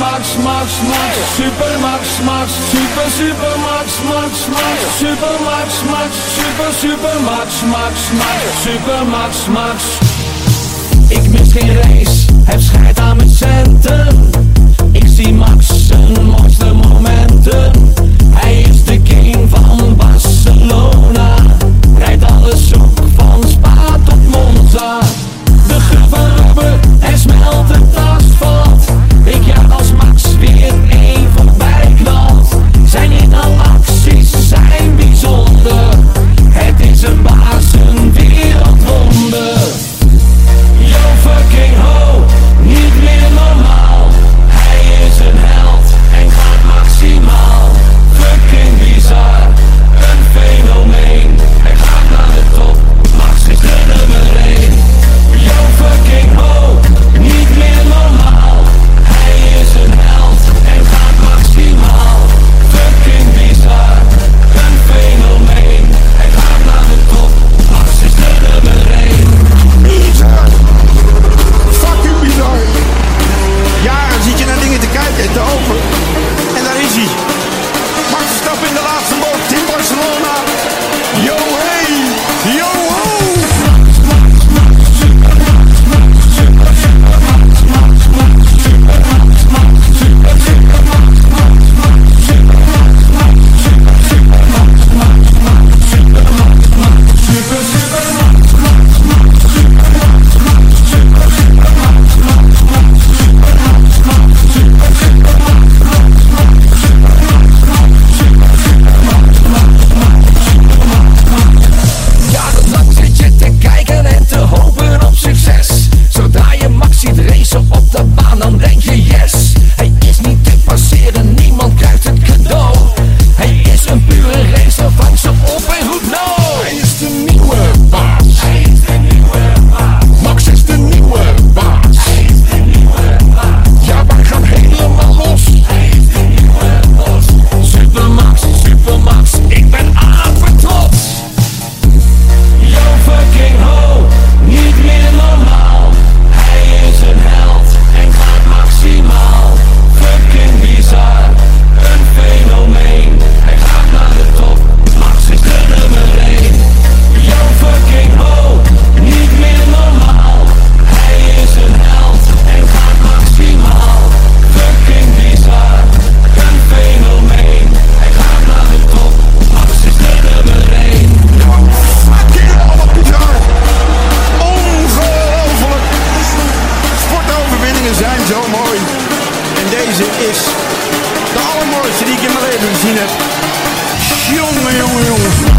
Max, Max, Max, Super Max, Max, Super, Super Max, Max, Max, Super Max, Max, Super, Super Max, Max, Max, Super Max, Max. Ik mis geen race, heb scheid aan mijn centen. Ik zie Max zijn mooiste momenten. Hij is de king van Barcelona. Rijdt alles op van Spa tot Monza. De geur van rubber en smelt het asfalt. Ik juich als Max weer één voorbij knalt. Zijn inhaalacties zijn bijzonder. Het is een baas, een wereldwonder. Yo fucking ho, niet meer normaal. Hij is een held en gaat maximaal. Fucking bizar, een fenomeen. Hij gaat naar de top, Max is de nummer 1. Yo fucking ho, niet meer normaal. Hij is een held en gaat maximaal. Fucking bizar, een fenomeen. Hij gaat naar de top, Max is de nummer 1. Bizar. Fucking bizar. Jaren zit je naar dingen te kijken en te hopen. En daar is hij. Max Verstappen in de laatste bocht in Barcelona. Yo hey, yo ho. Zijn zo mooi. En deze is de allermooiste die ik in mijn leven gezien heb. Jongen, jongen, jongen.